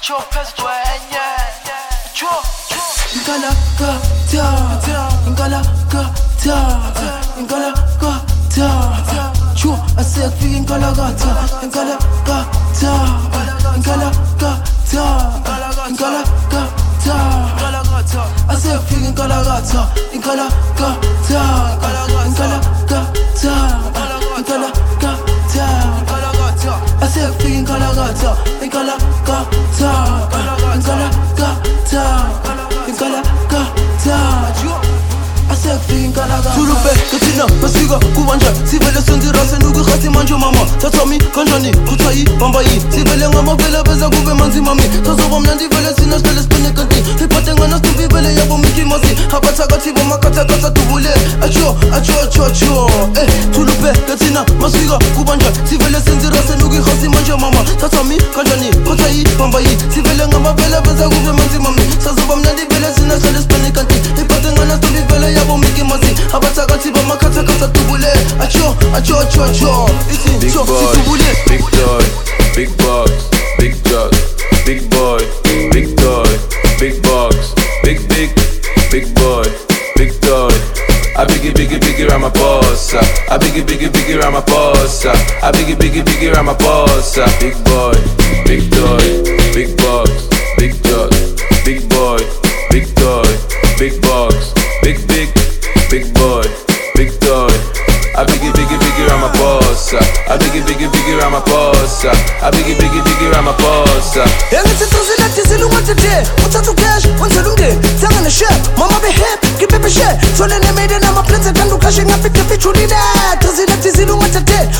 Tulube, katina, masika, kubanja Sivele sendirase nugu khasi manjo mama Tatami, kanjani, kutayi, bambayi Sivele ngama vele beza kube manzi mami Tazoba mnandi vele sinashtele spene kanti Hipate ngana stuvi vele yabo miki masi Habataka tibo makata kata tubule Acho, tulube, katina, masika, kubanja Sivele sendirase nugu khasi manjo mama Tatami, kanjani, kutayi, bambayi Sivele ngama vele beza kube manzi mami Tazoba mnandi vele sinashtele spene kanti Hipate ngana stuvi vele yabo miki masi Abatagati ba makata kata tubule Acho Iti big cho boy, tubule big toy, big box, big jug, big boy, big toy, big box, big boy, big toy. I biggie Ramaphosa. I biggie Ramaphosa. I biggie Ramaphosa. Big boy, big toy, big box, big jug, big boy, big toy, big box, big boy, big toy. I biggie Ramaphosa. I biggie Ramaphosa. I biggie Ramaphosa. Yangithi tuzilati zilungathete uthatha cash wenzela umndeni thenga ne-share mama be-happy ngiphephe share thole nemede nama-plans ethanda ukashe ngapite fijulile tuzilati zilungathete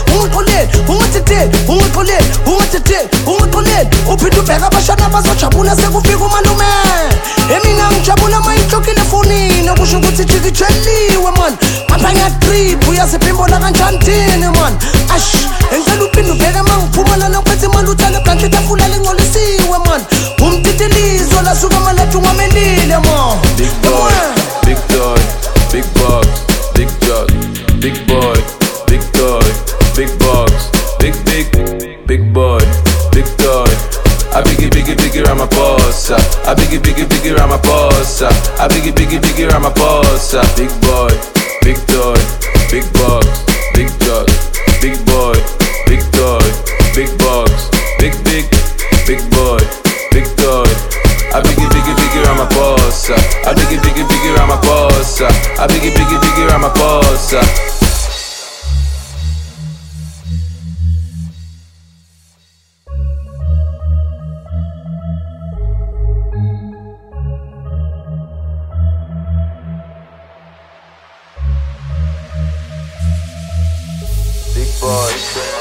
ungiqoleni uphinde ubheka abashana abazojabula sekufika umalume emina ngijabula mayinhlokile efonini okusho ukuthi jikijeliwe man apha ngiyatrip uyazipimbola kanjani thini man ash engicela uphinde ubheke mangiphumana nokuphethe imali uthale blanke itafula lingcolisiwe man umtitilizo lasuka amalati ungamelile man Big boy, big toy, big box, big jug, big boy, big toy, big box, big boy, big toy. I biggie Ramaphosa. I biggie Ramaphosa. I biggie Ramaphosa. Big boy, big toy, big box, big jug, big boy, big toy, big box, big boy, big toy. I biggie Ramaphosa. I biggie Ramaphosa. I biggie Ramaphosa. Big boy.